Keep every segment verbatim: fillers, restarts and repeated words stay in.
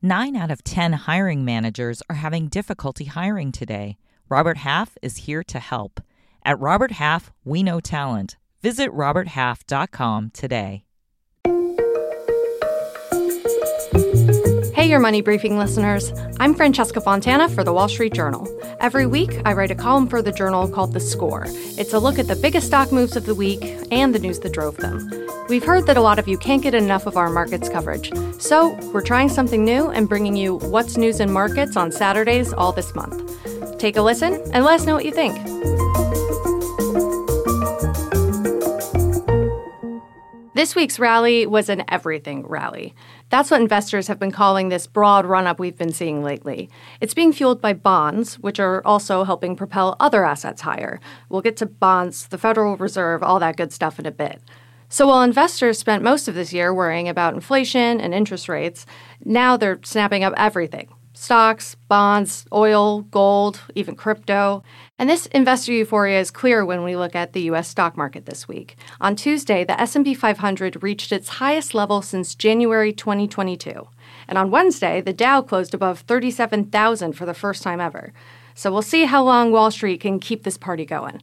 Nine out of ten hiring managers are having difficulty hiring today. Robert Half is here to help. At Robert Half, we know talent. Visit robert half dot com today. Hey, your Money Briefing listeners. I'm Francesca Fontana for The Wall Street Journal. Every week, I write a column for the Journal called The Score. It's a look at the biggest stock moves of the week and the news that drove them. We've heard that a lot of you can't get enough of our markets coverage, so we're trying something new and bringing you What's News in Markets on Saturdays all this month. Take a listen and let us know what you think. This week's rally was an everything rally. That's what investors have been calling this broad run-up we've been seeing lately. It's being fueled by bonds, which are also helping propel other assets higher. We'll get to bonds, the Federal Reserve, all that good stuff in a bit. So while investors spent most of this year worrying about inflation and interest rates, now they're snapping up everything. Stocks, bonds, oil, gold, even crypto. And this investor euphoria is clear when we look at the U S stock market this week. On Tuesday, the S and P five hundred reached its highest level since January twenty twenty-two. And on Wednesday, the Dow closed above thirty-seven thousand for the first time ever. So we'll see how long Wall Street can keep this party going.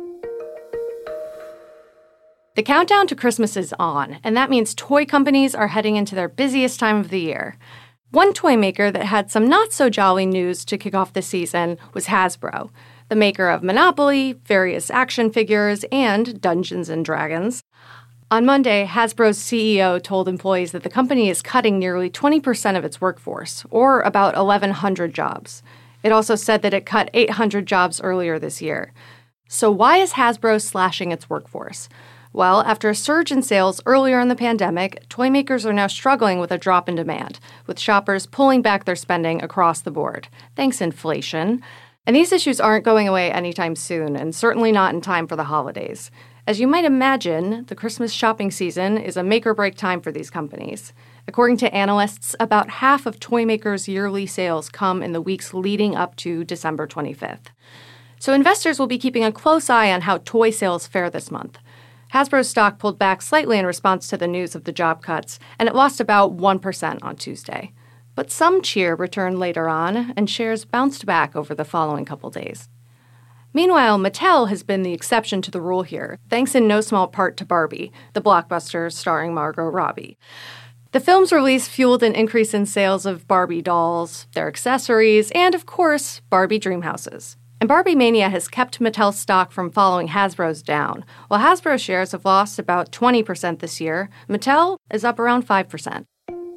The countdown to Christmas is on, and that means toy companies are heading into their busiest time of the year. One toy maker that had some not-so-jolly news to kick off the season was Hasbro, the maker of Monopoly, various action figures, and Dungeons and Dragons. On Monday, Hasbro's C E O told employees that the company is cutting nearly twenty percent of its workforce, or about eleven hundred jobs. It also said that it cut eight hundred jobs earlier this year. So why is Hasbro slashing its workforce? Well, after a surge in sales earlier in the pandemic, toy makers are now struggling with a drop in demand, with shoppers pulling back their spending across the board, thanks inflation. And these issues aren't going away anytime soon, and certainly not in time for the holidays. As you might imagine, the Christmas shopping season is a make-or-break time for these companies. According to analysts, about half of toy makers' yearly sales come in the weeks leading up to December twenty-fifth. So investors will be keeping a close eye on how toy sales fare this month. Hasbro's stock pulled back slightly in response to the news of the job cuts, and it lost about one percent on Tuesday. But some cheer returned later on, and shares bounced back over the following couple days. Meanwhile, Mattel has been the exception to the rule here, thanks in no small part to Barbie, the blockbuster starring Margot Robbie. The film's release fueled an increase in sales of Barbie dolls, their accessories, and, of course, Barbie dream houses. And Barbie Mania has kept Mattel's stock from following Hasbro's down. While Hasbro shares have lost about twenty percent this year, Mattel is up around five percent.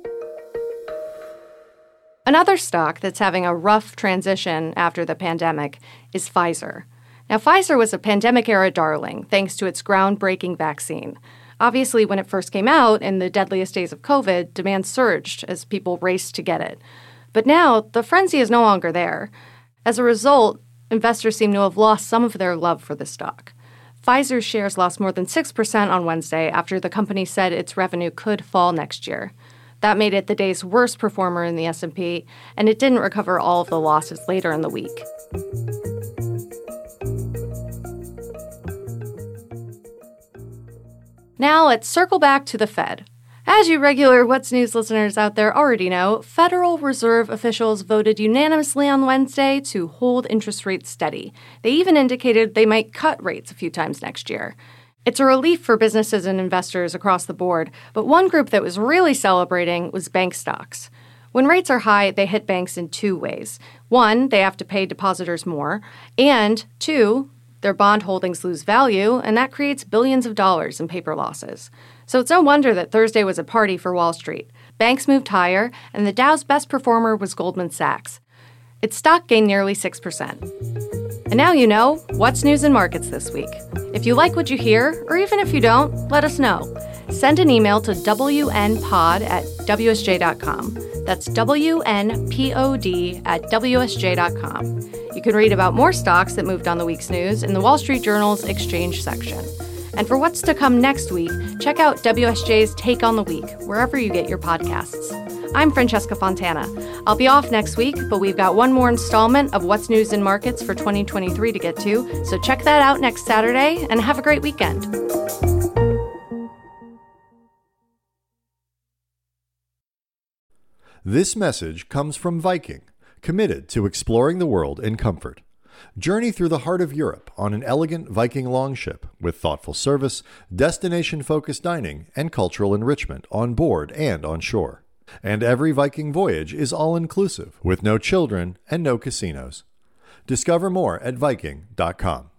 Another stock that's having a rough transition after the pandemic is Pfizer. Now, Pfizer was a pandemic-era darling, thanks to its groundbreaking vaccine. Obviously, when it first came out, in the deadliest days of COVID, demand surged as people raced to get it. But now, the frenzy is no longer there. As a result, investors seem to have lost some of their love for the stock. Pfizer's shares lost more than six percent on Wednesday after the company said its revenue could fall next year. That made it the day's worst performer in the S and P, and it didn't recover all of the losses later in the week. Now let's circle back to the Fed. As you regular What's News listeners out there already know, Federal Reserve officials voted unanimously on Wednesday to hold interest rates steady. They even indicated they might cut rates a few times next year. It's a relief for businesses and investors across the board, but one group that was really celebrating was bank stocks. When rates are high, they hit banks in two ways. One, they have to pay depositors more, and two, their bond holdings lose value, and that creates billions of dollars in paper losses. So it's no wonder that Thursday was a party for Wall Street. Banks moved higher, and the Dow's best performer was Goldman Sachs. Its stock gained nearly six percent. And now you know what's news in markets this week. If you like what you hear, or even if you don't, let us know. Send an email to w n pod at w s j dot com. That's W N P O D at w s j dot com. You can read about more stocks that moved on the week's news in the Wall Street Journal's Exchange section. And for what's to come next week, check out W S J's Take on the Week, wherever you get your podcasts. I'm Francesca Fontana. I'll be off next week, but we've got one more installment of What's News in Markets for twenty twenty-three to get to, so check that out next Saturday, and have a great weekend. This message comes from Viking, committed to exploring the world in comfort. Journey through the heart of Europe on an elegant Viking longship with thoughtful service, destination-focused dining, and cultural enrichment on board and on shore. And every Viking voyage is all-inclusive, with no children and no casinos. Discover more at Viking dot com.